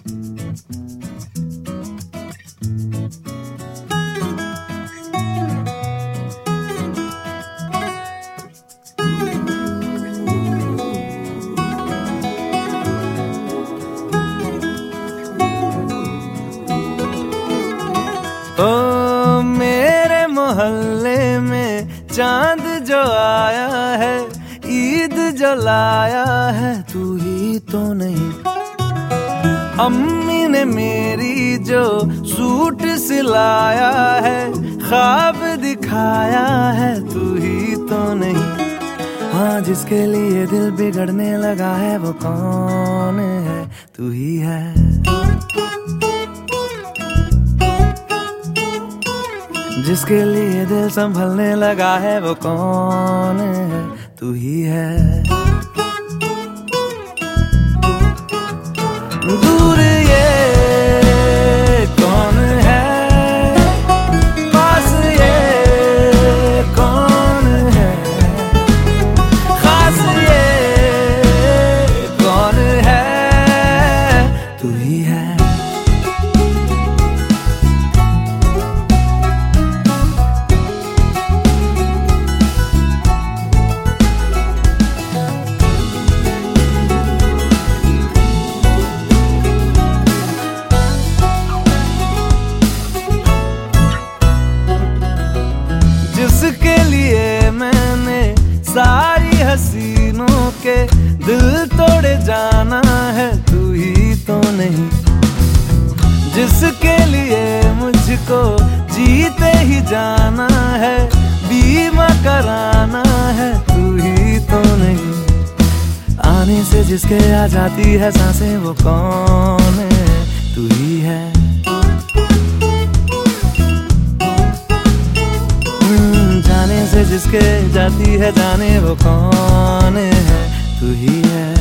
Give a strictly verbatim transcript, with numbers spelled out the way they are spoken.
ओ मेरे मोहल्ले में चांद जो आया है, ईद जो लाया है, तू ही तो नहीं। अम्मी ने मेरी जो सूट सिलाया है, ख्वाब दिखाया है, तू ही तो नहीं। हाँ, जिसके लिए दिल बिगड़ने लगा है वो कौन है? तू ही है। जिसके लिए दिल संभलने लगा है वो कौन है? तू ही है। दूर ये कौन है, पास ये कौन है, खास ये कौन है? तू ही है। जिसके लिए मैंने सारी हसीनों के दिल तोड़े जाना है, तू ही तो नहीं। जिसके लिए मुझको जीते ही जाना है, बीमा कराना है, तू ही तो नहीं। आने से जिसके आ जाती है सांसें वो कौन है? तू ही है। जाने से जिसके जाती है जाने वो कौन है? तू ही है।